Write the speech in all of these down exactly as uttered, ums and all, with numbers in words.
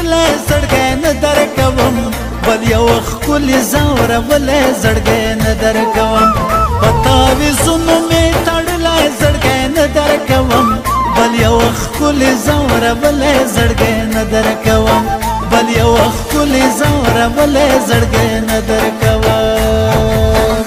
تړلې زړګی نه درکوم بل یو ښکلې ځورولې زړګی نه درکوم په تعویذونو مې تړلی زړګی نه درکوم بل یو ښکلې ځورولې زړګی نه درکوم بل یو ښکلې ځورولې زړګی نه درکوم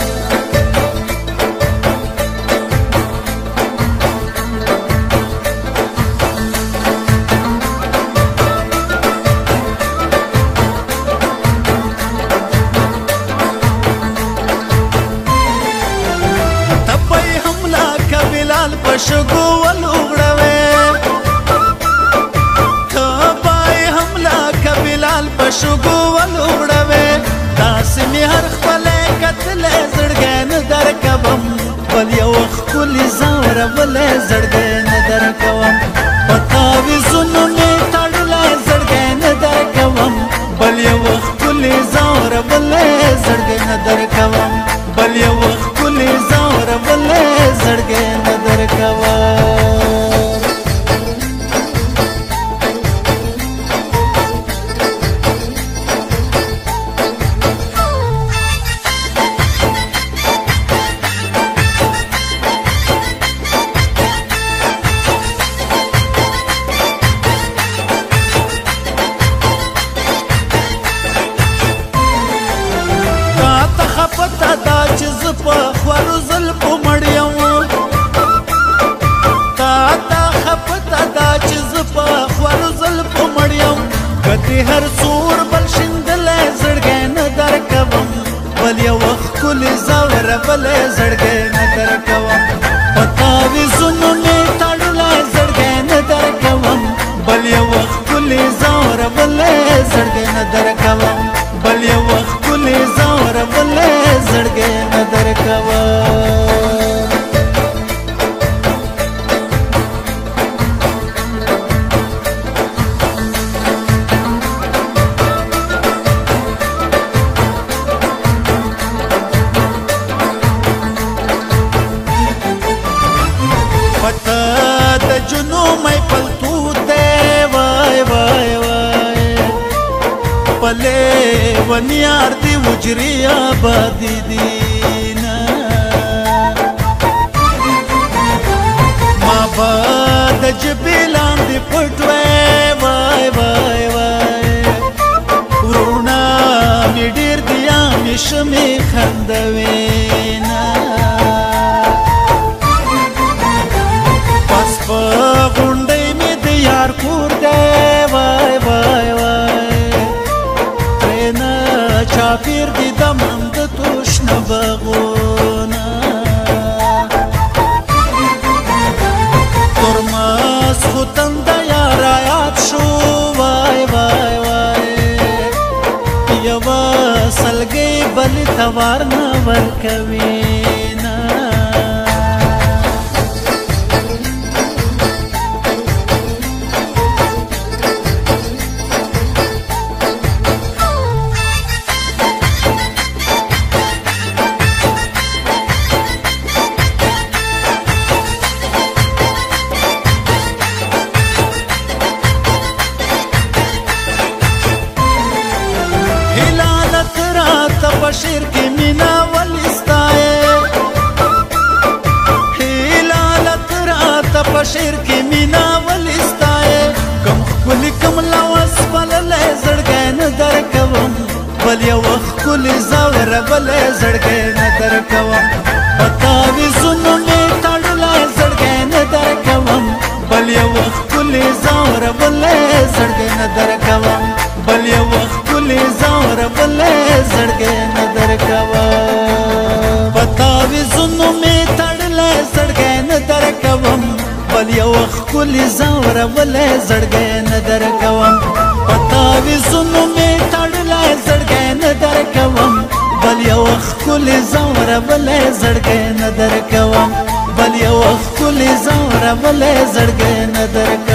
شګو ولوغړوي تبای حمله کبلال په شګو ولوغړوي داسې مې هر خپلې کتلې زړګی نه درکوم بل یو ښکلې ځورولې زړګی نه درکوم په تعویذونو مې تړلی زړګی نه درکوم بل یو ښکلې ځورولې زړګی نه درکوم بل یو ښکلې ځورولې زړګی نه پتا دا چې زه په خورو زلفو مړ یم تا ته ښه پته ده چې زه په خورو زلفو مړ یم که دې هر څور بل شیندلی زړګی نه درکوم بل یوه ښکلې ځورولې زړګی نه درکوم په تعویذونو مې تړلی زړګی نه درکوم بل یوه ښکلې ځورولې زړګی نه درکوم بل یوه ښکلې ځورولې زړګی نه درکوم پته د جنوم ای پلتو دی وای وای وای پلې ونیار دی وجري آبادي دینا ما به د جبې لاندې پټ وای وای وای وای وروڼه مې ډېر دي همیشه مې خندوینه پس په غونډۍ مې د یار کور دی وای وای وای ترېنه چاپېر دي د من د توشنه باغونه ترمسخوتن د یار یاد شو وای وای وای یوه سلګۍ بلې ته وار نه ورکوینه شیر کی مینا ولستای هلالت رات پشیر کی مینا ولستای کم خپل کم لاس بللې زړګی نه درکوم بل یو ښکلې ځورولې زړګی نه درکوم په تعویذونو مې تړلی زړګی نه درکوم بل یو ښکلې ځورولې زړګی نه درکوم بل یو ښکلې ځورولې زړګی نه درکوم په تعویذونو مې تړلی زړګی نه درکوم بل یو ښکلې ځورولې زړګی نه درکوم په تعویذونو مې تړلی زړګی نه درکوم بل یو ښکلې ځورولې زړګی نه درکوم بل یو ښکلې ځورولې زړګی نه درکوم